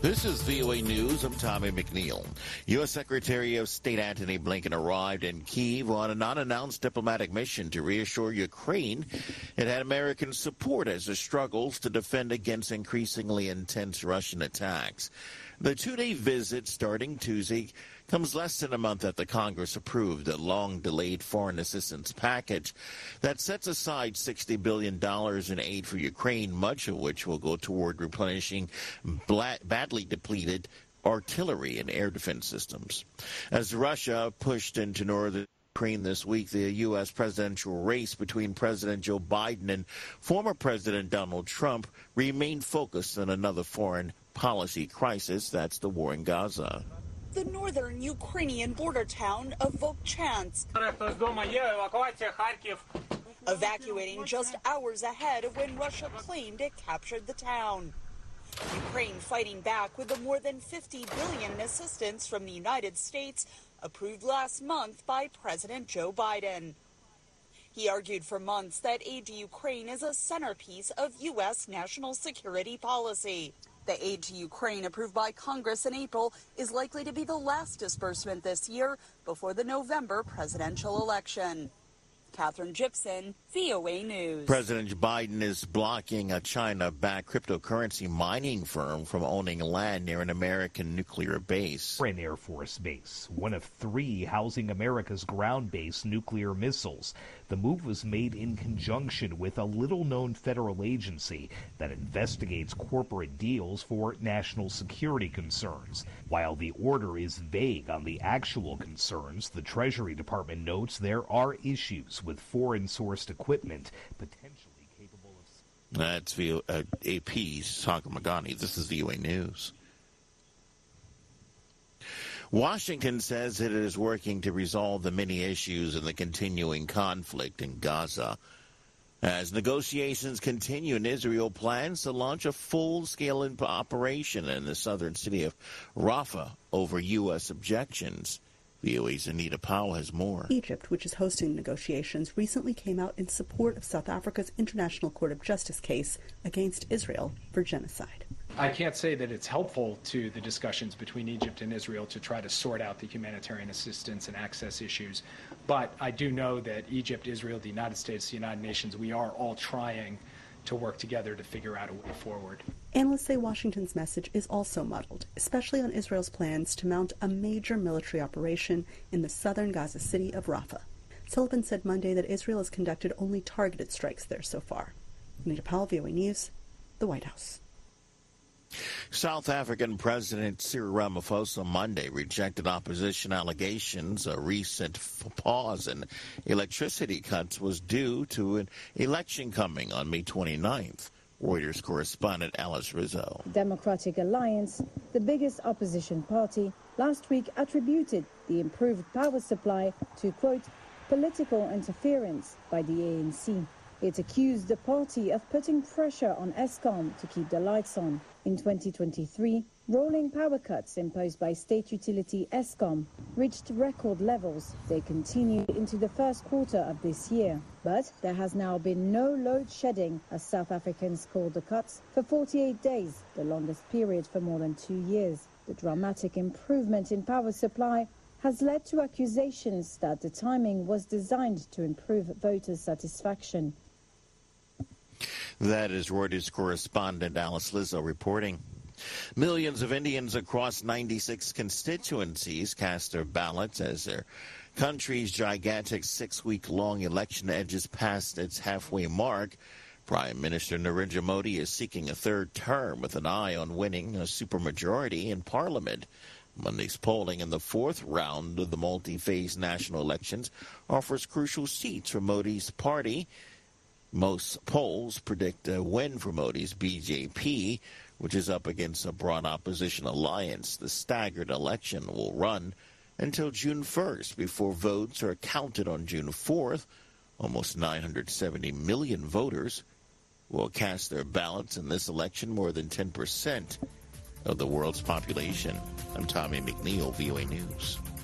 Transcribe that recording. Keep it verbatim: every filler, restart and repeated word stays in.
This is V O A News. I'm Tommy McNeil. U S. Secretary of State Antony Blinken arrived in Kyiv on an unannounced diplomatic mission to reassure Ukraine it had American support as it struggles to defend against increasingly intense Russian attacks. The two-day visit, starting Tuesday, comes less than a month after Congress approved a long-delayed foreign assistance package that sets aside sixty billion dollars in aid for Ukraine, much of which will go toward replenishing badly depleted artillery and air defense systems. As Russia pushed into northern Ukraine this week, the U S presidential race between President Joe Biden and former President Donald Trump remained focused on another foreign policy crisis, that's the war in Gaza. The northern Ukrainian border town of Vovchansk, evacuating just hours ahead of when Russia claimed it captured the town. Ukraine fighting back with the more than fifty billion dollars in assistance from the United States approved last month by President Joe Biden. He argued for months that aid to Ukraine is a centerpiece of U S national security policy. The aid to Ukraine approved by Congress in April is likely to be the last disbursement this year before the November presidential election. Catherine Gibson, V O A News. President Biden is blocking a China-backed cryptocurrency mining firm from owning land near an American nuclear base. An Air Force base, one of three housing America's ground-based nuclear missiles. The move was made in conjunction with a little-known federal agency that investigates corporate deals for national security concerns. While the order is vague on the actual concerns, the Treasury Department notes there are issues with foreign-sourced equipment potentially capable of... That's v- uh, A P's Sagar Magani. This is V O A News. Washington says it is working to resolve the many issues in the continuing conflict in Gaza. As negotiations continue, Israel plans to launch a full-scale operation in the southern city of Rafah over U S objections. V O A's Anita Powell has more. Egypt, which is hosting negotiations, recently came out in support of South Africa's International Court of Justice case against Israel for genocide. I can't say that it's helpful to the discussions between Egypt and Israel to try to sort out the humanitarian assistance and access issues, but I do know that Egypt, Israel, the United States, the United Nations, we are all trying to work together to figure out a way forward. Analysts say Washington's message is also muddled, especially on Israel's plans to mount a major military operation in the southern Gaza city of Rafah. Sullivan said Monday that Israel has conducted only targeted strikes there so far. Anita Powell, V O A News, the White House. South African President Cyril Ramaphosa Monday rejected opposition allegations a recent pause in electricity cuts was due to an election coming on May twenty-ninth. Reuters correspondent Alice Rizzo. Democratic Alliance, the biggest opposition party, last week attributed the improved power supply to, quote, political interference by the A N C. It accused the party of putting pressure on Eskom to keep the lights on. In twenty twenty-three, rolling power cuts imposed by state utility Eskom reached record levels. They continued into the first quarter of this year. But there has now been no load shedding, as South Africans call the cuts, for forty-eight days, the longest period for more than two years. The dramatic improvement in power supply has led to accusations that the timing was designed to improve voters' satisfaction. That is Reuters correspondent Alice Lizzo reporting. Millions of Indians across ninety-six constituencies cast their ballots as their country's gigantic six-week-long election edges past its halfway mark. Prime Minister Narendra Modi is seeking a third term with an eye on winning a supermajority in Parliament. Monday's polling in the fourth round of the multi-phase national elections offers crucial seats for Modi's party. Most polls predict a win for Modi's B J P, which is up against a broad opposition alliance. The staggered election will run until June first before votes are counted on June fourth. Almost nine hundred seventy million voters will cast their ballots in this election, more than ten percent of the world's population. I'm Tommy McNeil, V O A News.